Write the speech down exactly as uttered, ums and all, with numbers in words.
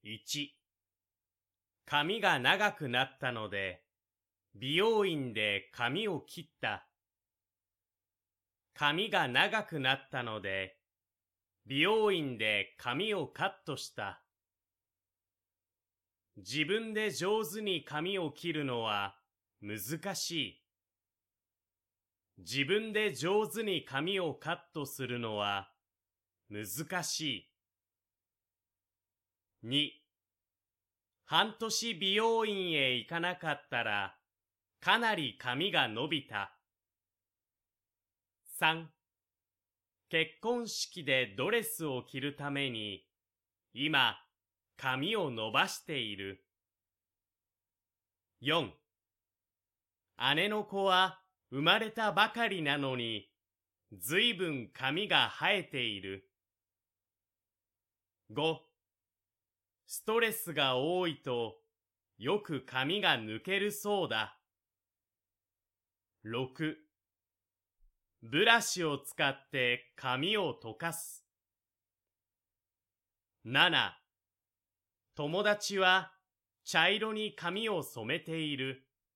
いち、髪が長くなったので、美容院で髪を切った。髪が長くなったので、美容院で髪をカットした。自分で上手に髪を切るのは難しい。自分で上手に髪をカットするのは難しい。に、半年美容院へ行かなかったらかなり髪が伸びた。さん、結婚式でドレスを着るために今髪を伸ばしている。よん、姉の子は生まれたばかりなのにずいぶん髪が生えている。ご、ストレスが多いとよく髪が抜けるそうだ。ろく、ブラシを使って髪を溶かす。なな、友達は茶色に髪を染めている。